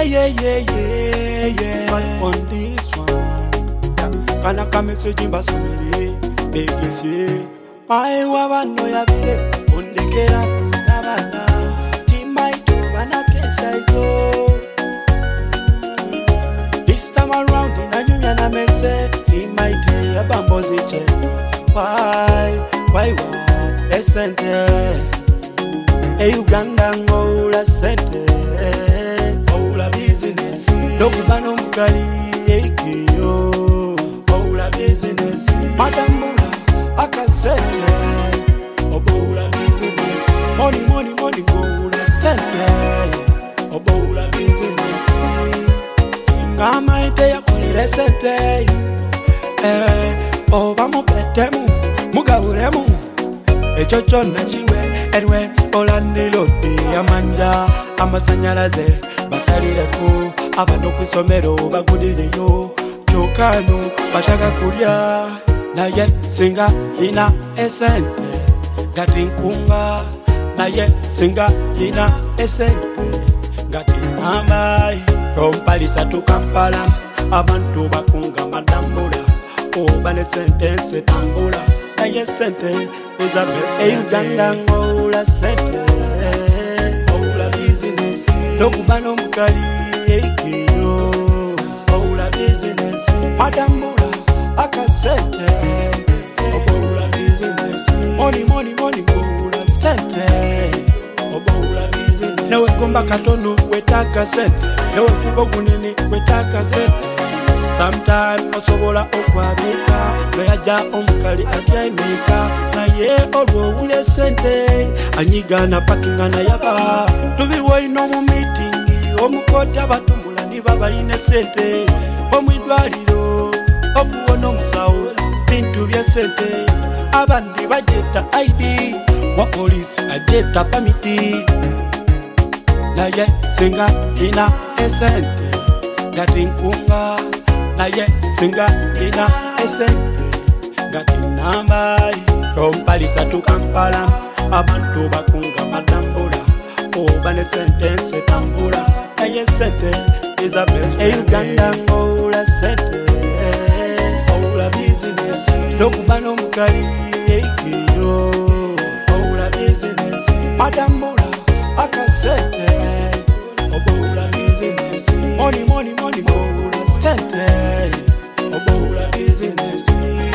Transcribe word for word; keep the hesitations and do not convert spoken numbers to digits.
yeah, yeah, yeah, yeah. But on this one, can I come message in Basumiri? Big see. My wabano ya bile, undekera tunabana. Timaito banakesha iso. This time around, in a new yana messe, Timaite ya bamboziche. Why, why, why? Esente. E Uganda ngola sente. Oula business. Dokubano mkali ekiyo. Oula business. Madambula akasente. Oboula business. Money, money, money ngola sente. Oboula business. Ngama ite ya kolere sente. Eh, oba mupetemu, mugabulemu. Echocho nachiwe, edwe, olandilo di amanja. Amasanyalaze, basalireku. Abano kwisomero, bagudireyo. Chokanu, bataka kulia. Naye, singa, ina, esente. Gati nkunga. Naye, singa, ina, esente. Gati nambai. From Palisa to Kampala. Abantu bakunga madambula. Oba ne sentence tambula. Naye sente is a best. E Uganda ngola sente. Oula business. Dokubano mkali ekiyo. Oula business. Madambula akasente. Oula business. Money, money, money ngola sente. Oula business. Newe kumba katono wetaka sente. Newe kubo kunene wetaka sente. Sometimes osobola okwabika noyaja omukali atyaimika naye olwo ule sente anyigana pakinga na yaba tubiwoino mu meeting omukoti abatumbula niba bayine sente omwidwaliro okuwona omusawo bintu bya sente abandi bajeta I D wa polisi ajeta pamiti naye singa ina esente gati nkunga naye singa ina esente gati nambai from Palisa to Kampala abantu bakunga madambula oba ne sentence tambula naye sente is a best. E Uganda ngola sente oula business dokubano mukali ekiyo oula business madambula akasente oula business money money money oula sente oboula business.